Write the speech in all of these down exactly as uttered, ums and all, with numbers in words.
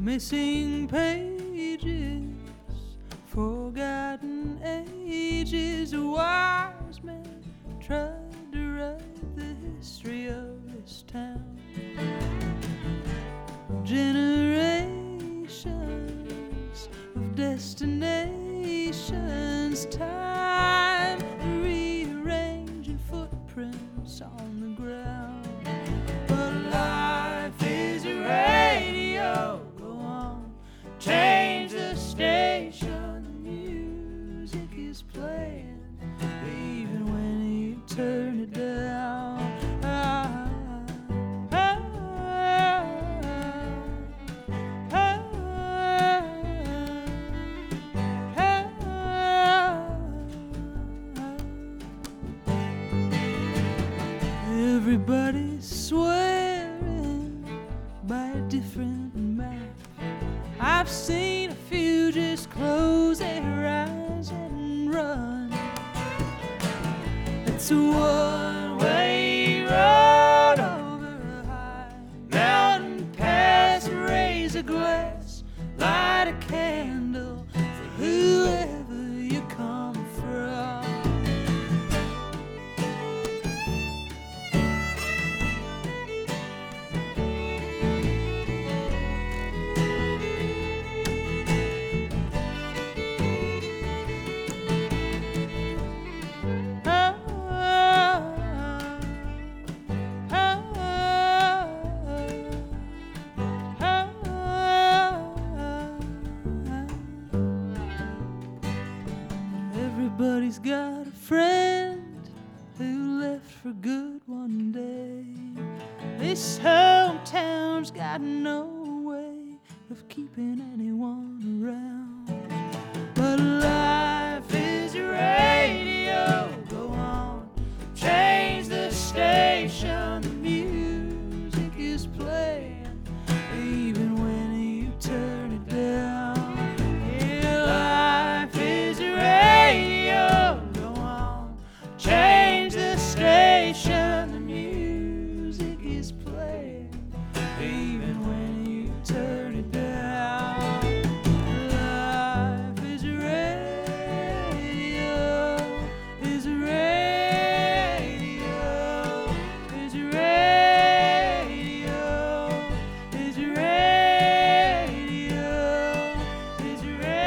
missing pages, forgotten ages. A wise man tried to write the history of this town. Generations of destinations, time rearranging footprints on the ground. But life is a radio, go on, change the station, the music is playing, even when you turn it down. Ah, ah, ah, ah, ah. Everybody's swearing by a different map. I've seen a few just close their eyes and run. It's a one-way road over a high mountain pass. Raise a glass, light a candle for whoever you come from. Everybody's got a friend who left for good one day. This hometown's got no way of keeping anyone around. But life is a radio, go on, change the station, the music is playing, even when you turn it down. Yeah, life is a radio, go on, change the station, the music is playing, even when you turn it down. Life is a radio, is a radio, is a radio, is a radio, is a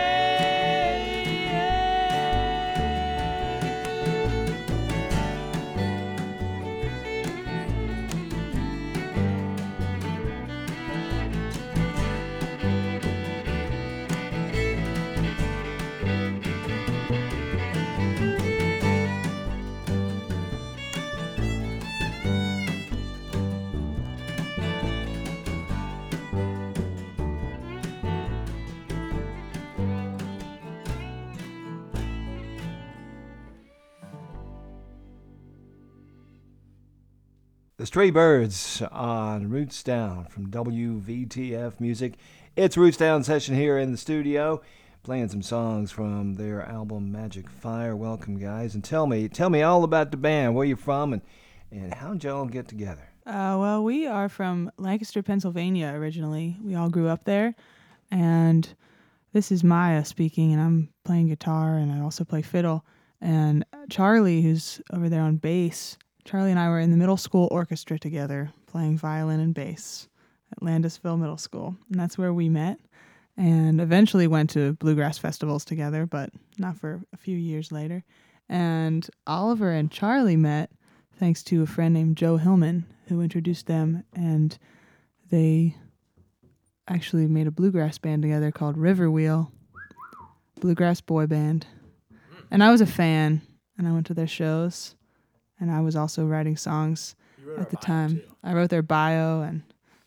The Stray Birds on Roots Down from W V T F Music. It's Roots Down session here in the studio, playing some songs from their album Magic Fire. Welcome, guys, and tell me, tell me all about the band. Where you from, and and how'd y'all get together? Uh, well, we are from Lancaster, Pennsylvania originally. We all grew up there, and this is Maya speaking, and I'm playing guitar, and I also play fiddle. And Charlie, who's over there on bass, Charlie and I were in the middle school orchestra together, playing violin and bass at Landisville Middle School. And that's where we met, and eventually went to bluegrass festivals together, but not for a few years later. And Oliver and Charlie met thanks to a friend named Joe Hillman, who introduced them, and they actually made a bluegrass band together called River Wheel, bluegrass boy band. And I was a fan, and I went to their shows. And I was also writing songs at the time. Too. I wrote their bio, and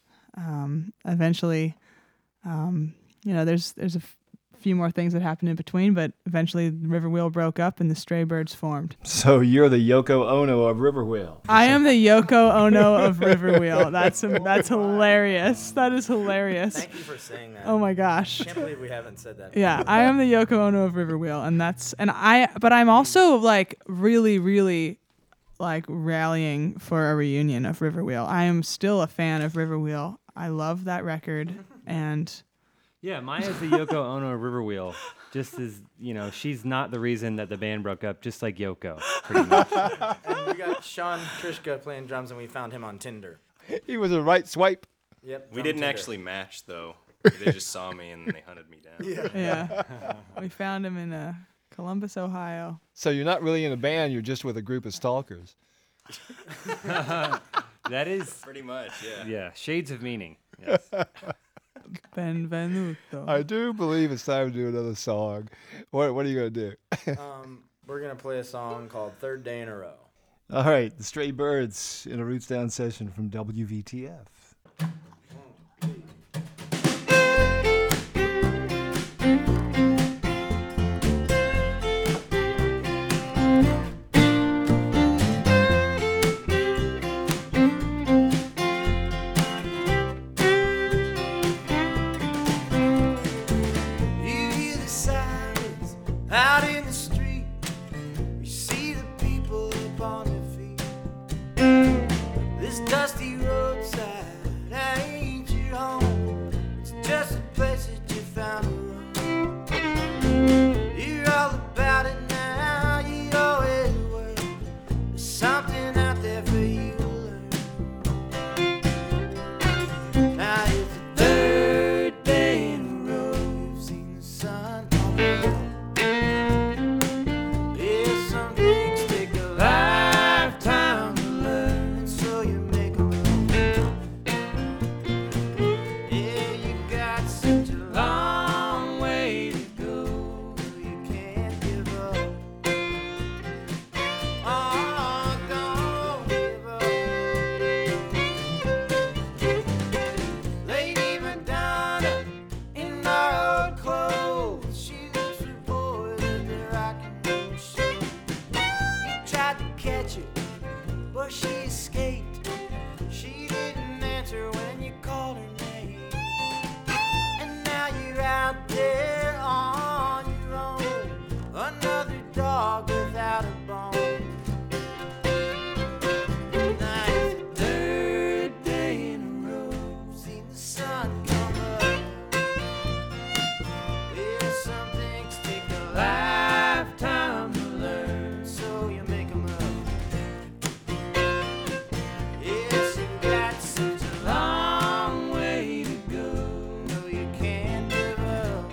um, eventually, um, you know, there's there's a f- few more things that happened in between, but eventually River Wheel broke up and the Stray Birds formed. So you're the Yoko Ono of River Wheel. I am the Yoko Ono of River Wheel. That's that's hilarious. That is hilarious. Thank you for saying that. Oh my gosh. I can't believe we haven't said that. Yeah, I am the Yoko Ono of River Wheel, and that's and I. But I'm also like really, really. like rallying for a reunion of River Wheel. I am still a fan of River Wheel. I love that record, and Yeah, Maya's the Yoko Ono of Riverwheel. Just as, you know, she's not the reason that the band broke up, just like Yoko, pretty much. And we got Sean Trishka playing drums, and we found him on Tinder. He was a right swipe. Yep. We drum didn't Tinder. actually match, though. They just saw me and they hunted me down. Yeah. Yeah. We found him in uh, Columbus, Ohio. So you're not really in a band, you're just with a group of stalkers. That is, Pretty much, yeah. yeah, shades of meaning. Yes. Benvenuto. I do believe it's time to do another song. What What are you going to do? Um, we're going to play a song called Third Day in a Row. All right, the Stray Birds in a Roots Down session from W V T F. You hear the sirens out in the street. You see the people upon their feet. This dusty roadside ain't your home. It's just a place that you found a room. You're all about it now. You always were. There's something out there for you to learn. Now it's the third day in a row you've seen the sun come up. Yeah, some things take a lifetime to learn, and so you make 'em up. Yeah, you got such a long way to go, you can't give up. Oh, don't give up. Lady Madonna in borrowed clothes, she looks for boys at the rock and roll show. You tried to catch her, but she escaped. She didn't answer when you called her name. And now you're out there on your own, another dog without a bone. Now it's the third day in a row, seen the sun come up. Yeah, some things take a lifetime to learn, so you make 'em up. Yes, you got such a long way to go, no, you can't give up.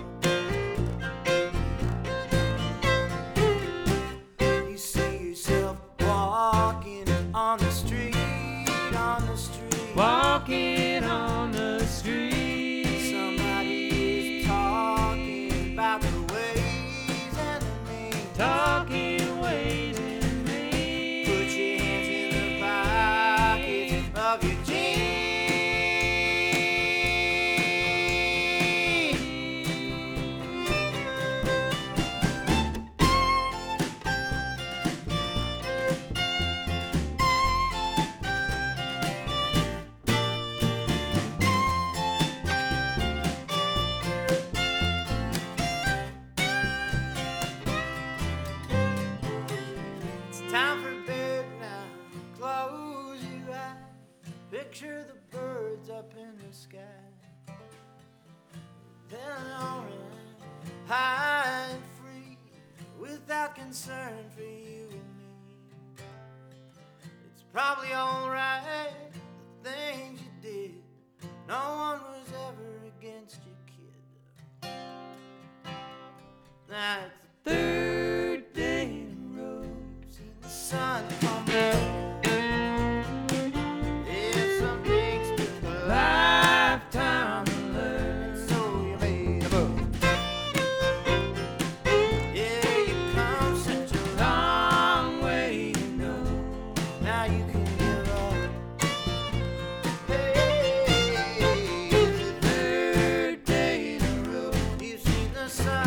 You see yourself walking on the street, on the street. Walking on the street. Somebody's talking about the ways and the means. Talking ways and means. Put your hands in the pockets of your jeans. It's time for bed now. Close your eyes. Picture the birds up in the sky. Then I'll run high and free without concern for you and me. It's probably alright, the things you did. No one was ever against you, kid. Now it's the third day in a row, seen the sun come up. Yeah, some things took a lifetime to learn, so you made 'em up. Yeah, you come such a long way to go, now you can give up. Hey, the third day in a row, you've seen the sun.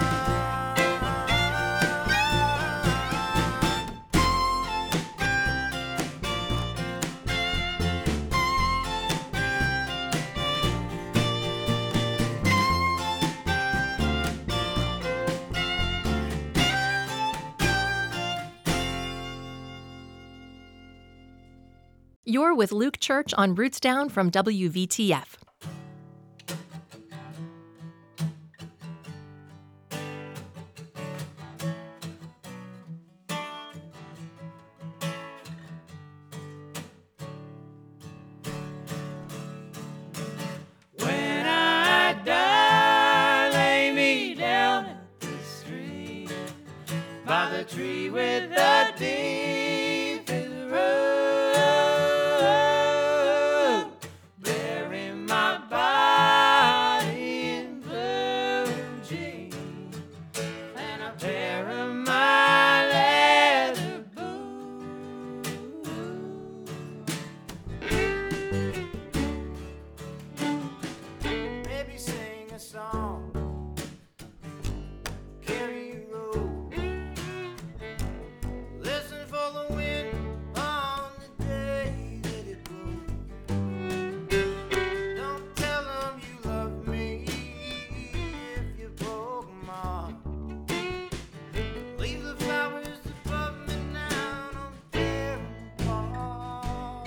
You're with Luke Church on Roots Down from W V T F. tree with the deepest root. Bury my body in blue jeans and a pair of my leather boots. Maybe sing a song, carry you road. Listen for the wind on the day that it blows. Don't tell them you love me if you broke my heart. Leave the flowers above me now, don't tear 'em apart.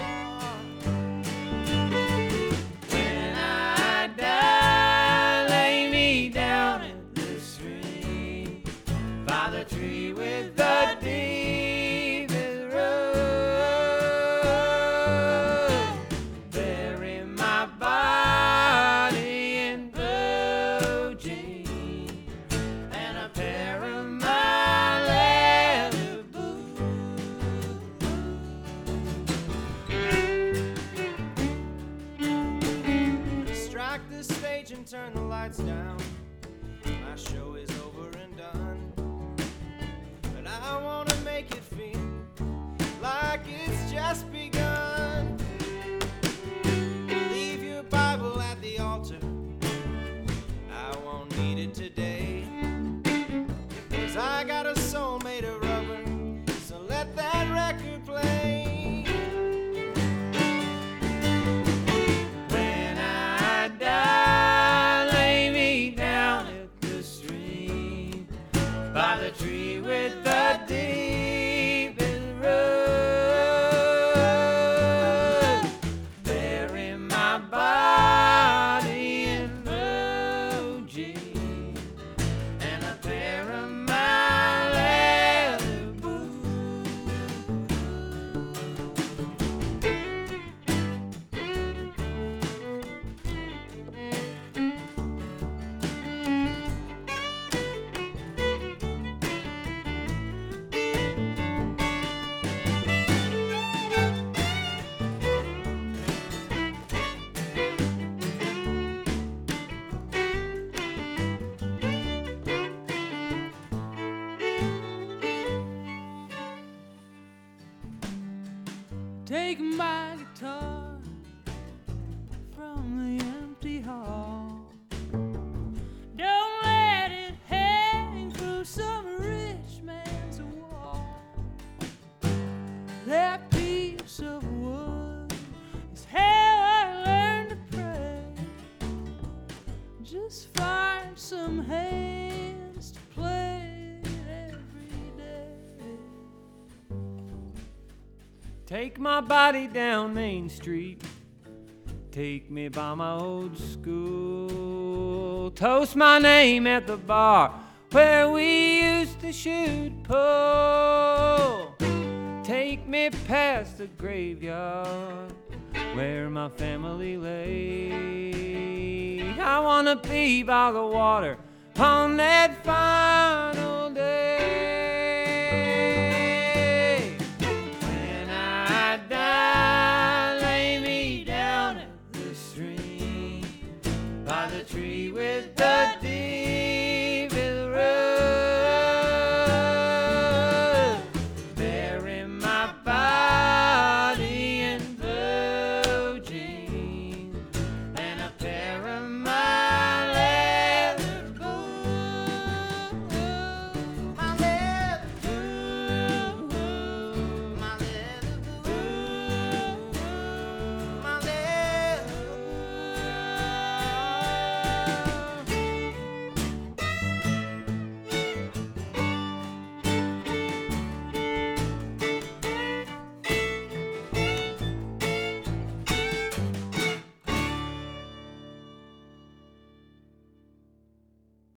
When I die, lay me down in the stream by the tree with the deepest root. Bury my body in blue jeans and a pair of my leather boots. Strike the stage and turn the lights down. My show is over and done, but I wanna make it feel like it's just begun. Leave your Bible at the altar, I won't need it today, 'cause I got a soul made of rubber, so let that record play. When I die, lay me down at the stream by the tree with the deepest root. Bury my body in blue jeans and a pair of my leather boots. Take my guitar from the empty hall. Don't let it hang through some rich man's wall. That piece of wood is how I learned to pray. Just find some hands to play it every day. Take my body down Main Street. Take me by my old school. Toast my name at the bar where we used to shoot pool. Take me past the graveyard where my family lay. I wanna be by the water on that final day. When I die, lay me down at the stream by the tree with the deep